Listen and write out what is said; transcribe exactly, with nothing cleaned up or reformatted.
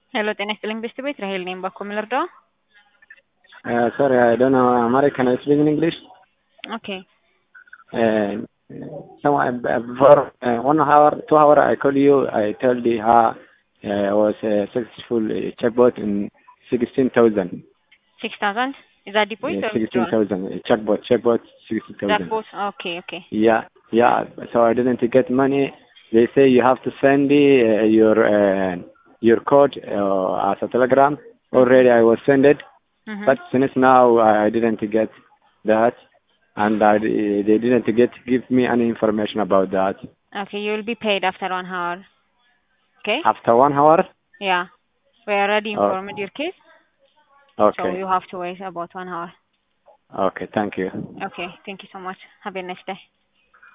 ሄሎ ጤና ይስጥልኝ ቤስት ቤት ራሄል ነኝ። ባኮ ምን ልርዳው? Uh, sorry, I don't know American. I speak in English. ኦኬ Uh, so I, for uh, one hour, two hour, I call you. I told you how uh, I was a successful uh, chatbot in sixteen thousand. six thousand is that deposit Uh, or sixteen withdrawal? thousand uh, chatbot, chatbot sixteen thousand. Jackpot. Okay, okay. Yeah, yeah. So I didn't get money. They say you have to send me uh, your uh, your code uh, as a telegram. Already I was sent it. Mm-hmm. But since now I didn't get that, and I, they didn't get give me any information about that. Okay, you will be paid after one hour. Okay? After one hour? Yeah. We already Oh, informed your case, so okay. you have to wait about one hour. Okay, thank you. Okay, thank you so much. Have a nice day.